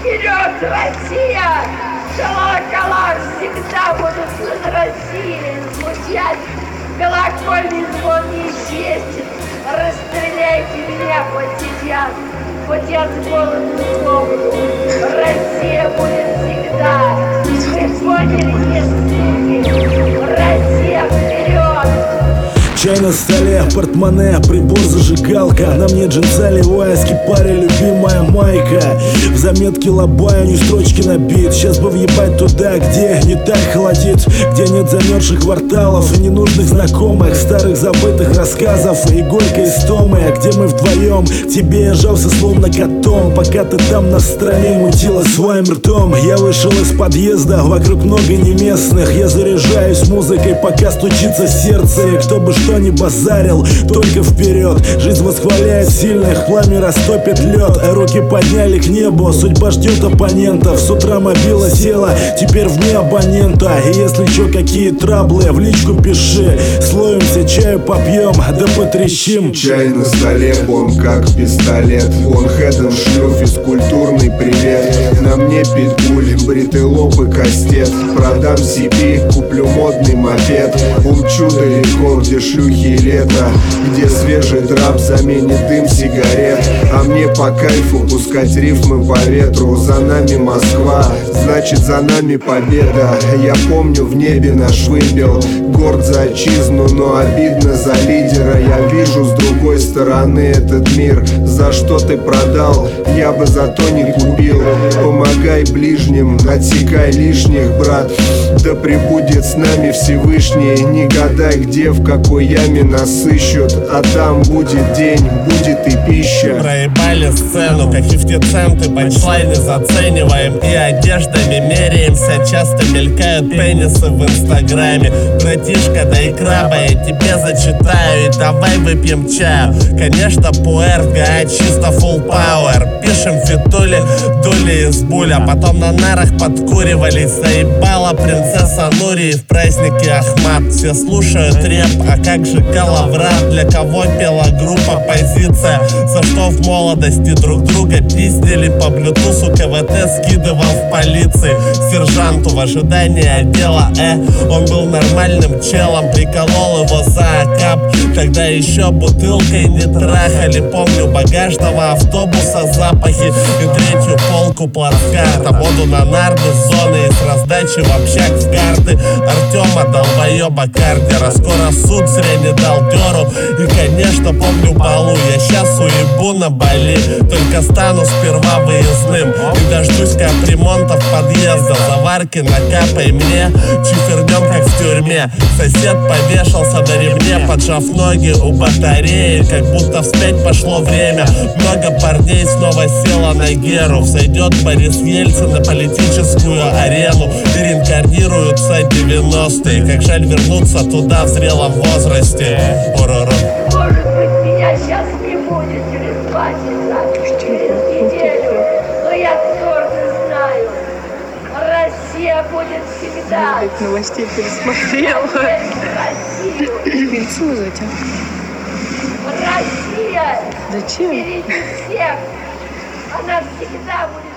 Вперед, Россия! Колокола всегда будут над Россией звучать. Колокольный звон исчезнет. Расстреляйте меня, хоть сейчас, хоть я с голоду сдохну. Россия будет всегда. Вы поняли, не суки? Россия вперед! Чай на столе, портмоне, прибор, зажигалка. На мне джинсы ливайски, паре любимая майка. В заметке лобая, не строчки набит. Сейчас бы въебать туда, где не так холодит, где нет замерзших кварталов и ненужных знакомых, старых забытых рассказов и горькой истомы. Где мы вдвоем, тебе я жался словно котом, пока ты там на стороне мутила своим ртом. Я вышел из подъезда, вокруг много неместных. Я заряжаюсь музыкой, пока стучится сердце. И кто бы что не базарил, только вперед. Жизнь восхваляет сильных, пламя растопит лед. Руки подняли к небу, судьба ждет оппонентов. С утра мобила села, теперь вне абонента. И если чё, какие траблы, в личку пиши. Словимся, чаю попьем, да потрещим. Чай на столе, он как пистолет. Он хедом шлю физкультурный привет. На мне питбуль, бритый лоб и кастет. Продам себе, куплю модный мопед. Умчу далеко, где шлюхи и лето, где свежий драп заменит дым сигарет. А мне по кайфу пускать рифмы по ветру. За нами Москва, значит за нами победа. Я помню в небе наш вымпел, горд за отчизну, но обидно за лидера. Я вижу с другой стороны этот мир. За что ты продал, я бы за то не купил. Помогай ближним, отсекай лишних, брат. Да пребудет с нами Всевышний. Не гадай, где, в какой яме нас ищут, а там будет день, будет и пища. Проебали сцену, как и в те центы, панчлайны зацениваем и одеждами меряемся. Часто мелькают пенисы в инстаграме. Братишка, дай краба, я тебе зачитаю, и давай выпьем чаю. Конечно, пуэрга, а чисто full power. Пишем фитули, дули из буля, потом на нарах подкуривались. Заебала принцесса Нури в празднике Ахмат. Все слушают рэп, а как же Калаврат? Для кого пела группа «Позиция»? За что в молодости друг друга пиздили по блютусу? КВТ скидывал в полиции сержанту в ожидании отдела Он был нормальным челом, приколол его за окап. Тогда еще бутылкой не трахали. Помню багажного автобуса запахи и третью полку плацкарта. Воду на нарды с зоны и с раздачи в общак в карты. Артема долбоеба кардера. Скоро суд зря не дал дёру. И конечно помню балу. Я щас уебу на Бали, только стану сперва выездным. И дождусь капремонтов подъезда. Заварки накапай мне, чифернем как в тюрьме. Сосед повешался на ремне, поджав ноги у батареи. Как будто вспять пошло время. Много парней снова села на Геру. Взойдет Борис Ельцин на политическую арену. И реинкарнируются 90-е. Как жаль вернуться туда в зрелом возрасте. Может быть, меня сейчас не будет через 2 часа, через неделю, но я твердо знаю, Россия будет всегда. Новостей пересмотрела. Милицию вызвать, Россия Зачем? впереди всех, она всегда будет